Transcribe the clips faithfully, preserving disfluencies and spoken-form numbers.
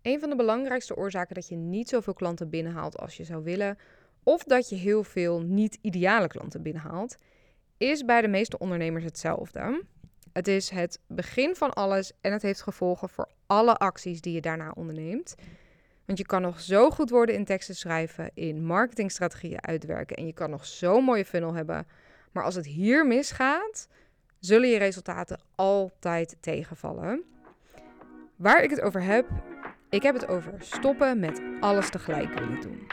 Een van de belangrijkste oorzaken dat je niet zoveel klanten binnenhaalt als je zou willen, of dat je heel veel niet-ideale klanten binnenhaalt, is bij de meeste ondernemers hetzelfde. Het is het begin van alles en het heeft gevolgen voor alle acties die je daarna onderneemt. Want je kan nog zo goed worden in teksten schrijven, in marketingstrategieën uitwerken en je kan nog zo'n mooie funnel hebben. Maar als het hier misgaat, zullen je resultaten altijd tegenvallen. Waar ik het over heb, ik heb het over stoppen met alles tegelijk willen doen.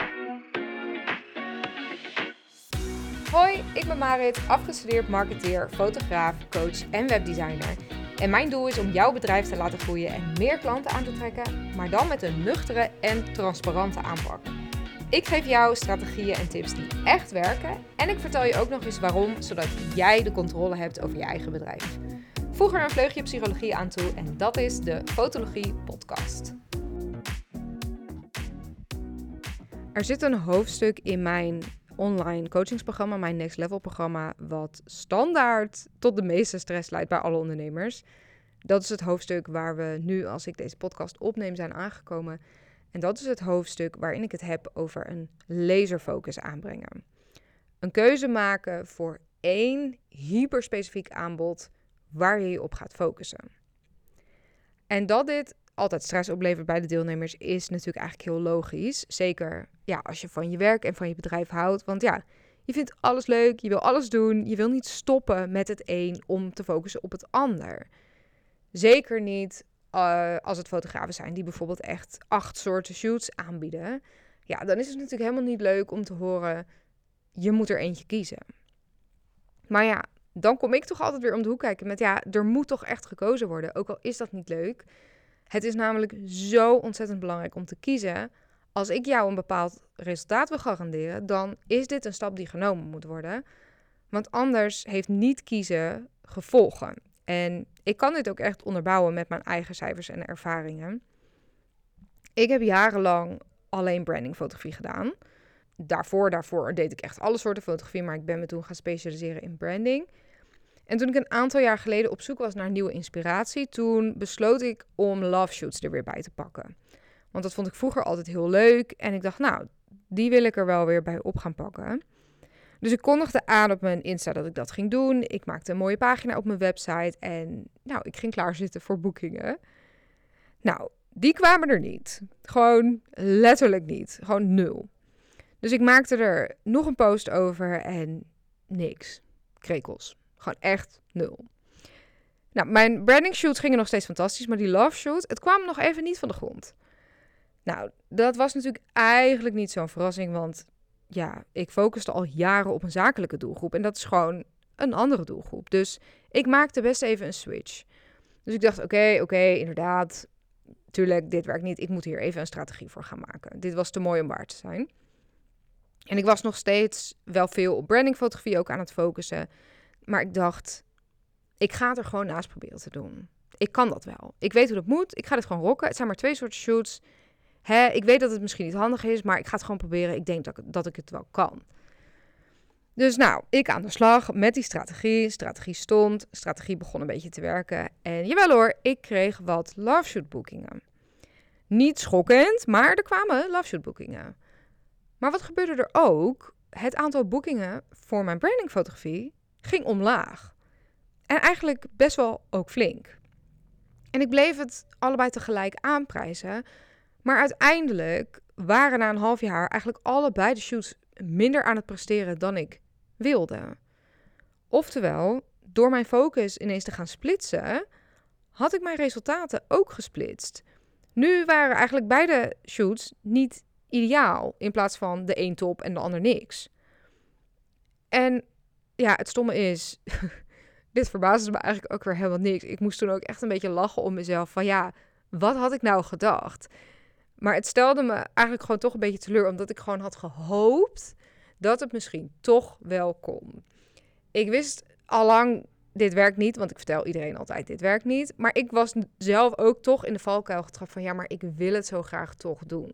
Hoi, ik ben Marit, afgestudeerd marketeer, fotograaf, coach en webdesigner. En mijn doel is om jouw bedrijf te laten groeien en meer klanten aan te trekken, maar dan met een nuchtere en transparante aanpak. Ik geef jou strategieën en tips die echt werken en ik vertel je ook nog eens waarom, zodat jij de controle hebt over je eigen bedrijf. Voeg er een vleugje psychologie aan toe en dat is de Fotologie Podcast. Er zit een hoofdstuk in mijn online coachingsprogramma, mijn Next Level programma, wat standaard tot de meeste stress leidt bij alle ondernemers. Dat is het hoofdstuk waar we nu, als ik deze podcast opneem, zijn aangekomen. En dat is het hoofdstuk waarin ik het heb over een laserfocus aanbrengen. Een keuze maken voor één hyperspecifiek aanbod waar je je op gaat focussen. En dat dit altijd stress oplevert bij de deelnemers is natuurlijk eigenlijk heel logisch. Zeker ja, als je van je werk en van je bedrijf houdt. Want ja, je vindt alles leuk, je wil alles doen. Je wil niet stoppen met het een om te focussen op het ander. Zeker niet uh, als het fotografen zijn die bijvoorbeeld echt acht soorten shoots aanbieden. Ja, dan is het natuurlijk helemaal niet leuk om te horen, je moet er eentje kiezen. Maar ja, dan kom ik toch altijd weer om de hoek kijken met ja, er moet toch echt gekozen worden. Ook al is dat niet leuk. Het is namelijk zo ontzettend belangrijk om te kiezen. Als ik jou een bepaald resultaat wil garanderen, dan is dit een stap die genomen moet worden. Want anders heeft niet kiezen gevolgen. En ik kan dit ook echt onderbouwen met mijn eigen cijfers en ervaringen. Ik heb jarenlang alleen brandingfotografie gedaan. Daarvoor, daarvoor deed ik echt alle soorten fotografie, maar ik ben me toen gaan specialiseren in branding. En toen ik een aantal jaar geleden op zoek was naar nieuwe inspiratie, toen besloot ik om love shoots er weer bij te pakken. Want dat vond ik vroeger altijd heel leuk en ik dacht, nou, die wil ik er wel weer bij op gaan pakken. Dus ik kondigde aan op mijn Insta dat ik dat ging doen. Ik maakte een mooie pagina op mijn website en nou, ik ging klaarzitten voor boekingen. Nou, die kwamen er niet. Gewoon letterlijk niet. Gewoon nul. Dus ik maakte er nog een post over en niks. Krekels. Gewoon echt nul. Nou, mijn branding shoots gingen nog steeds fantastisch, maar die love shoot, het kwam nog even niet van de grond. Nou, dat was natuurlijk eigenlijk niet zo'n verrassing, want ja, ik focuste al jaren op een zakelijke doelgroep en dat is gewoon een andere doelgroep. Dus ik maakte best even een switch. Dus ik dacht, oké, okay, oké, okay, inderdaad, tuurlijk, dit werkt niet. Ik moet hier even een strategie voor gaan maken. Dit was te mooi om waar te zijn. En ik was nog steeds wel veel op brandingfotografie ook aan het focussen. Maar ik dacht, ik ga het er gewoon naast proberen te doen. Ik kan dat wel. Ik weet hoe dat moet. Ik ga dit gewoon rocken. Het zijn maar twee soorten shoots. Hè, ik weet dat het misschien niet handig is, maar ik ga het gewoon proberen. Ik denk dat ik, dat ik het wel kan. Dus nou, ik aan de slag met die strategie. Strategie stond. Strategie begon een beetje te werken. En jawel hoor, ik kreeg wat love shoot boekingen. Niet schokkend, maar er kwamen love shoot boekingen. Maar wat gebeurde er ook? Het aantal boekingen voor mijn brandingfotografie ging omlaag. En eigenlijk best wel ook flink. En ik bleef het allebei tegelijk aanprijzen. Maar uiteindelijk waren na een half jaar eigenlijk allebei de shoots minder aan het presteren dan ik wilde. Oftewel, door mijn focus ineens te gaan splitsen, had ik mijn resultaten ook gesplitst. Nu waren eigenlijk beide shoots niet ideaal, in plaats van de een top en de ander niks. En ja, het stomme is, dit verbaasde me eigenlijk ook weer helemaal niks. Ik moest toen ook echt een beetje lachen om mezelf van ja, wat had ik nou gedacht? Maar het stelde me eigenlijk gewoon toch een beetje teleur, omdat ik gewoon had gehoopt dat het misschien toch wel kon. Ik wist allang, dit werkt niet, want ik vertel iedereen altijd, dit werkt niet. Maar ik was zelf ook toch in de valkuil getrapt van ja, maar ik wil het zo graag toch doen.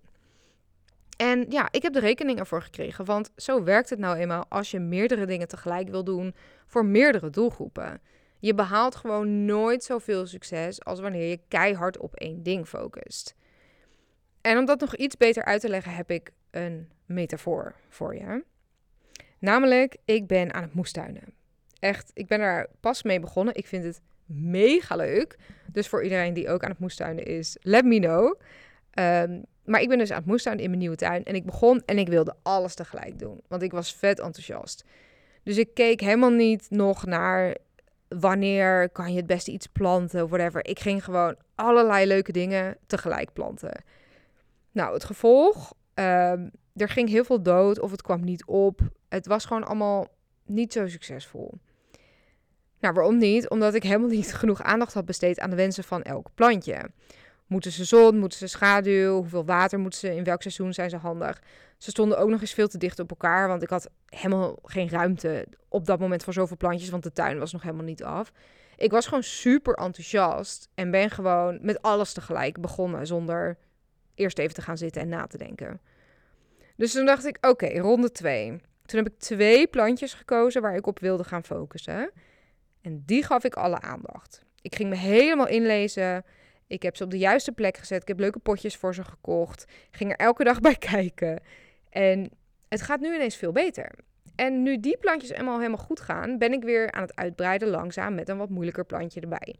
En ja, ik heb de rekening ervoor gekregen, want zo werkt het nou eenmaal als je meerdere dingen tegelijk wil doen voor meerdere doelgroepen. Je behaalt gewoon nooit zoveel succes als wanneer je keihard op één ding focust. En om dat nog iets beter uit te leggen, heb ik een metafoor voor je. Namelijk, ik ben aan het moestuinen. Echt, ik ben daar pas mee begonnen. Ik vind het mega leuk. Dus voor iedereen die ook aan het moestuinen is, let me know. Um, maar ik ben dus aan het moestuinen in mijn nieuwe tuin. En ik begon en ik wilde alles tegelijk doen. Want ik was vet enthousiast. Dus ik keek helemaal niet nog naar wanneer kan je het beste iets planten of whatever. Ik ging gewoon allerlei leuke dingen tegelijk planten. Nou, het gevolg, um, er ging heel veel dood of het kwam niet op. Het was gewoon allemaal niet zo succesvol. Nou, waarom niet? Omdat ik helemaal niet genoeg aandacht had besteed aan de wensen van elk plantje. Moeten ze zon, moeten ze schaduw, hoeveel water moeten ze, in welk seizoen zijn ze handig. Ze stonden ook nog eens veel te dicht op elkaar, want ik had helemaal geen ruimte op dat moment voor zoveel plantjes, want de tuin was nog helemaal niet af. Ik was gewoon super enthousiast en ben gewoon met alles tegelijk begonnen, zonder eerst even te gaan zitten en na te denken. Dus toen dacht ik, oké, okay, ronde twee. Toen heb ik twee plantjes gekozen waar ik op wilde gaan focussen. En die gaf ik alle aandacht. Ik ging me helemaal inlezen. Ik heb ze op de juiste plek gezet. Ik heb leuke potjes voor ze gekocht. Ik ging er elke dag bij kijken. En het gaat nu ineens veel beter. En nu die plantjes helemaal, helemaal goed gaan, ben ik weer aan het uitbreiden langzaam met een wat moeilijker plantje erbij.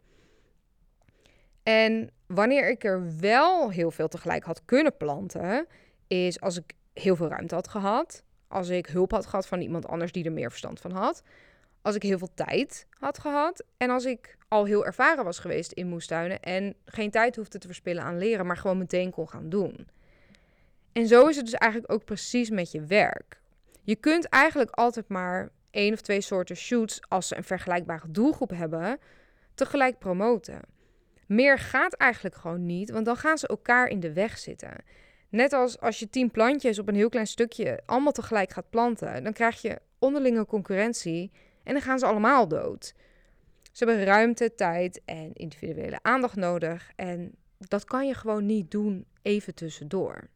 En wanneer ik er wel heel veel tegelijk had kunnen planten, is als ik heel veel ruimte had gehad. Als ik hulp had gehad van iemand anders die er meer verstand van had. Als ik heel veel tijd had gehad. En als ik al heel ervaren was geweest in moestuinen en geen tijd hoefde te verspillen aan leren, maar gewoon meteen kon gaan doen. En zo is het dus eigenlijk ook precies met je werk. Je kunt eigenlijk altijd maar één of twee soorten shoots, als ze een vergelijkbare doelgroep hebben, tegelijk promoten. Meer gaat eigenlijk gewoon niet, want dan gaan ze elkaar in de weg zitten. Net als als je tien plantjes op een heel klein stukje allemaal tegelijk gaat planten, dan krijg je onderlinge concurrentie en dan gaan ze allemaal dood. Ze hebben ruimte, tijd en individuele aandacht nodig en dat kan je gewoon niet doen even tussendoor.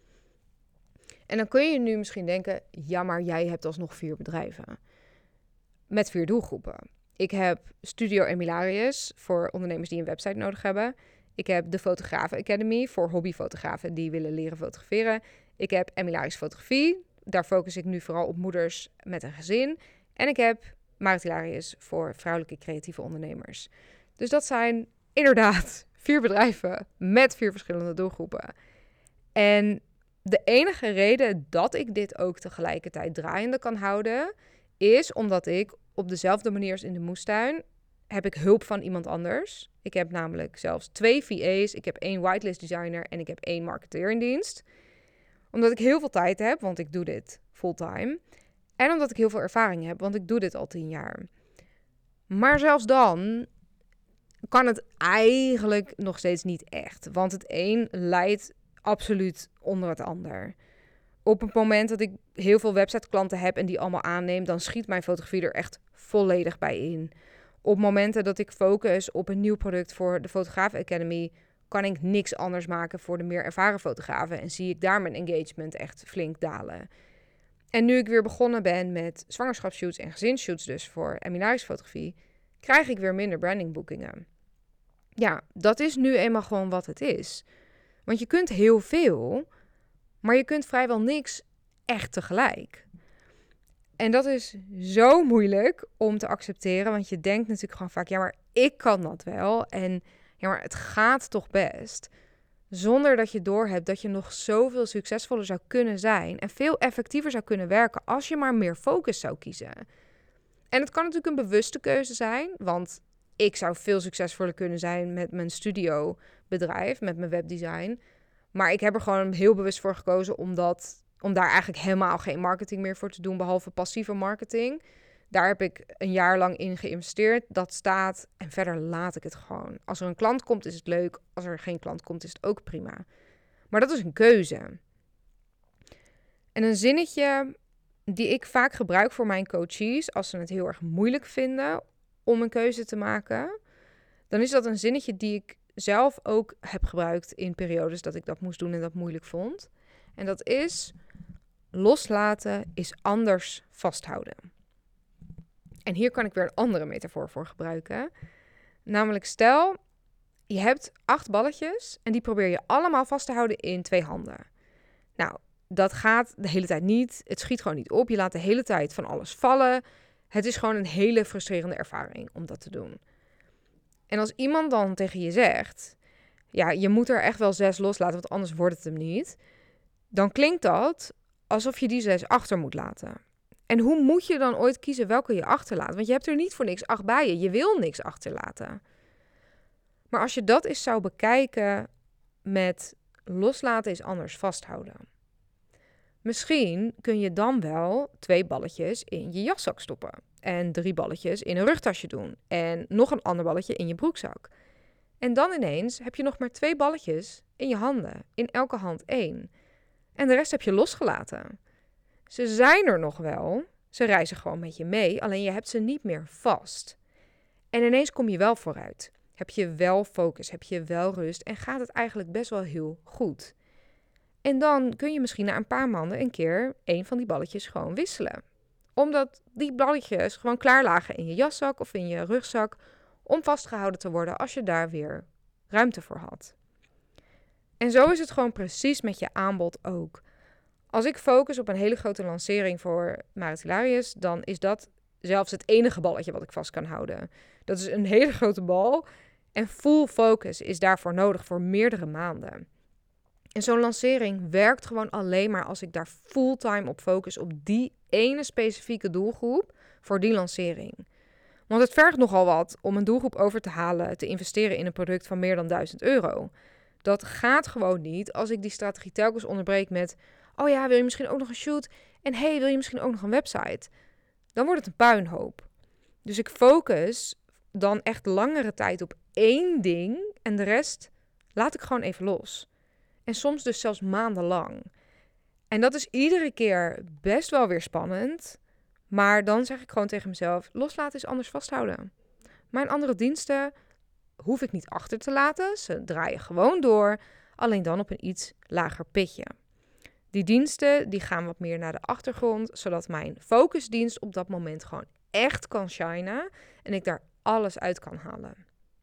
En dan kun je nu misschien denken, ja, maar jij hebt alsnog vier bedrijven met vier doelgroepen. Ik heb Studio Emilarius voor ondernemers die een website nodig hebben. Ik heb de Fotografen Academy voor hobbyfotografen die willen leren fotograferen. Ik heb Emilarius Fotografie. Daar focus ik nu vooral op moeders met een gezin. En ik heb Marit Hilarius voor vrouwelijke creatieve ondernemers. Dus dat zijn inderdaad vier bedrijven met vier verschillende doelgroepen. En de enige reden dat ik dit ook tegelijkertijd draaiende kan houden, is omdat ik op dezelfde manier als in de moestuin heb ik hulp van iemand anders. Ik heb namelijk zelfs twee V A's. Ik heb één whitelist designer en ik heb één marketeer in dienst. Omdat ik heel veel tijd heb, want ik doe dit fulltime. En omdat ik heel veel ervaring heb, want ik doe dit al tien jaar. Maar zelfs dan kan het eigenlijk nog steeds niet echt. Want het een leidt absoluut onder het ander. Op het moment dat ik heel veel website-klanten heb en die allemaal aanneem, dan schiet mijn fotografie er echt volledig bij in. Op momenten dat ik focus op een nieuw product voor de Fotografen Academy, kan ik niks anders maken voor de meer ervaren fotografen en zie ik daar mijn engagement echt flink dalen. En nu ik weer begonnen ben met zwangerschapsshoots en gezinsshoots dus voor Emilarius Fotografie, krijg ik weer minder brandingboekingen. Ja, dat is nu eenmaal gewoon wat het is. Want je kunt heel veel, maar je kunt vrijwel niks echt tegelijk. En dat is zo moeilijk om te accepteren, want je denkt natuurlijk gewoon vaak, ja, maar ik kan dat wel. En ja, maar het gaat toch best. Zonder dat je doorhebt dat je nog zoveel succesvoller zou kunnen zijn en veel effectiever zou kunnen werken als je maar meer focus zou kiezen. En het kan natuurlijk een bewuste keuze zijn, want ik zou veel succesvoller kunnen zijn met mijn studiobedrijf, met mijn webdesign. Maar ik heb er gewoon heel bewust voor gekozen omdat, om daar eigenlijk helemaal geen marketing meer voor te doen, behalve passieve marketing. Daar heb ik een jaar lang in geïnvesteerd. Dat staat en verder laat ik het gewoon. Als er een klant komt is het leuk. Als er geen klant komt is het ook prima. Maar dat is een keuze. En een zinnetje die ik vaak gebruik voor mijn coaches als ze het heel erg moeilijk vinden om een keuze te maken, dan is dat een zinnetje die ik zelf ook heb gebruikt in periodes dat ik dat moest doen en dat moeilijk vond. En dat is: loslaten is anders vasthouden. En hier kan ik weer een andere metafoor voor gebruiken. Namelijk stel, je hebt acht balletjes en die probeer je allemaal vast te houden in twee handen. Nou, dat gaat de hele tijd niet. Het schiet gewoon niet op. Je laat de hele tijd van alles vallen. Het is gewoon een hele frustrerende ervaring om dat te doen. En als iemand dan tegen je zegt, ja, je moet er echt wel zes loslaten, want anders wordt het hem niet. Dan klinkt dat alsof je die zes achter moet laten. En hoe moet je dan ooit kiezen welke je achterlaat? Want je hebt er niet voor niks acht bij je. Je wil niks achterlaten. Maar als je dat eens zou bekijken met loslaten is anders vasthouden. Misschien kun je dan wel twee balletjes in je jaszak stoppen. En drie balletjes in een rugtasje doen. En nog een ander balletje in je broekzak. En dan ineens heb je nog maar twee balletjes in je handen. In elke hand één. En de rest heb je losgelaten. Ze zijn er nog wel. Ze reizen gewoon met je mee. Alleen je hebt ze niet meer vast. En ineens kom je wel vooruit. Heb je wel focus. Heb je wel rust. En gaat het eigenlijk best wel heel goed. En dan kun je misschien na een paar maanden een keer een van die balletjes gewoon wisselen. Omdat die balletjes gewoon klaar lagen in je jaszak of in je rugzak om vastgehouden te worden als je daar weer ruimte voor had. En zo is het gewoon precies met je aanbod ook. Als ik focus op een hele grote lancering voor Marit Hilarius, dan is dat zelfs het enige balletje wat ik vast kan houden. Dat is een hele grote bal en full focus is daarvoor nodig voor meerdere maanden. En zo'n lancering werkt gewoon alleen maar als ik daar fulltime op focus op die ene specifieke doelgroep voor die lancering. Want het vergt nogal wat om een doelgroep over te halen, te investeren in een product van meer dan duizend euro. Dat gaat gewoon niet als ik die strategie telkens onderbreek met, oh ja, wil je misschien ook nog een shoot? En hey, wil je misschien ook nog een website? Dan wordt het een puinhoop. Dus ik focus dan echt langere tijd op één ding en de rest laat ik gewoon even los. En soms dus zelfs maandenlang. En dat is iedere keer best wel weer spannend. Maar dan zeg ik gewoon tegen mezelf, loslaten is anders vasthouden. Mijn andere diensten hoef ik niet achter te laten. Ze draaien gewoon door, alleen dan op een iets lager pitje. Die diensten die gaan wat meer naar de achtergrond, zodat mijn focusdienst op dat moment gewoon echt kan shinen en ik daar alles uit kan halen.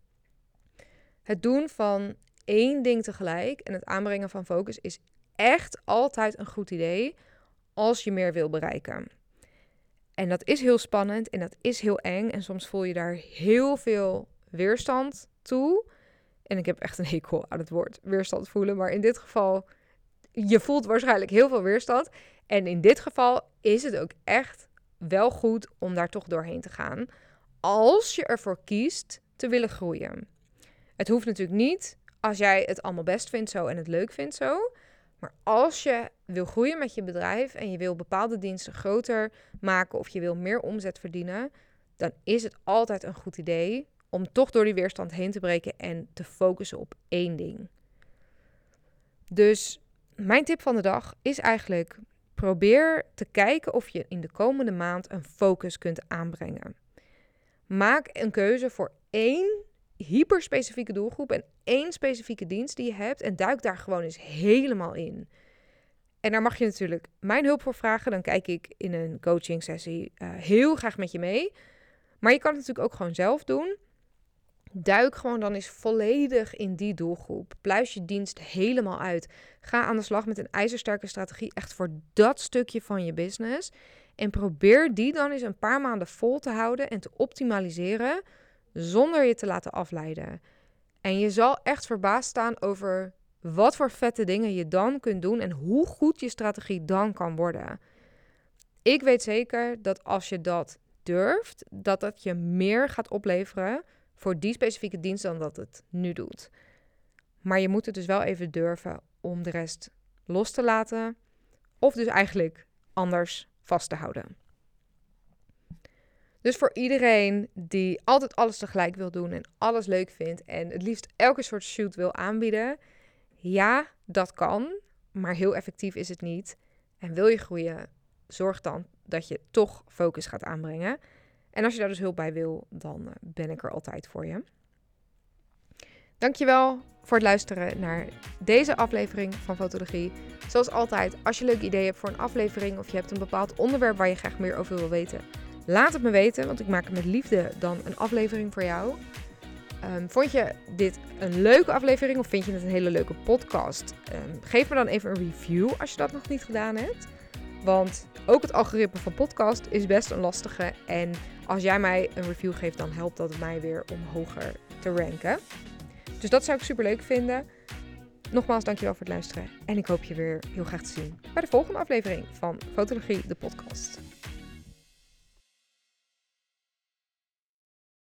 Het doen van één ding tegelijk en het aanbrengen van focus is echt altijd een goed idee als je meer wil bereiken. En dat is heel spannend en dat is heel eng en soms voel je daar heel veel weerstand toe. En ik heb echt een hekel aan het woord weerstand voelen, maar in dit geval, je voelt waarschijnlijk heel veel weerstand. En in dit geval is het ook echt wel goed om daar toch doorheen te gaan, als je ervoor kiest te willen groeien. Het hoeft natuurlijk niet als jij het allemaal best vindt zo en het leuk vindt zo. Maar als je wil groeien met je bedrijf en je wil bepaalde diensten groter maken of je wil meer omzet verdienen, dan is het altijd een goed idee om toch door die weerstand heen te breken en te focussen op één ding. Dus mijn tip van de dag is eigenlijk, probeer te kijken of je in de komende maand een focus kunt aanbrengen. Maak een keuze voor één hyperspecifieke doelgroep en één specifieke dienst die je hebt en duik daar gewoon eens helemaal in. En daar mag je natuurlijk mijn hulp voor vragen. Dan kijk ik in een coaching sessie uh, heel graag met je mee. Maar je kan het natuurlijk ook gewoon zelf doen. Duik gewoon dan eens volledig in die doelgroep. Pluis je dienst helemaal uit. Ga aan de slag met een ijzersterke strategie echt voor dat stukje van je business. En probeer die dan eens een paar maanden vol te houden en te optimaliseren zonder je te laten afleiden. En je zal echt verbaasd staan over wat voor vette dingen je dan kunt doen en hoe goed je strategie dan kan worden. Ik weet zeker dat als je dat durft, dat dat je meer gaat opleveren voor die specifieke dienst dan dat het nu doet. Maar je moet het dus wel even durven om de rest los te laten of dus eigenlijk anders vast te houden. Dus voor iedereen die altijd alles tegelijk wil doen en alles leuk vindt en het liefst elke soort shoot wil aanbieden, ja, dat kan, maar heel effectief is het niet. En wil je groeien, zorg dan dat je toch focus gaat aanbrengen. En als je daar dus hulp bij wil, dan ben ik er altijd voor je. Dankjewel voor het luisteren naar deze aflevering van Fotologie. Zoals altijd, als je een leuk idee hebt voor een aflevering of je hebt een bepaald onderwerp waar je graag meer over wil weten, laat het me weten, want ik maak met liefde dan een aflevering voor jou. Um, vond je dit een leuke aflevering of vind je het een hele leuke podcast? Um, geef me dan even een review als je dat nog niet gedaan hebt. Want ook het algoritme van podcast is best een lastige. En als jij mij een review geeft, dan helpt dat mij weer om hoger te ranken. Dus dat zou ik super leuk vinden. Nogmaals, dankjewel voor het luisteren. En ik hoop je weer heel graag te zien bij de volgende aflevering van Fotologie, de podcast.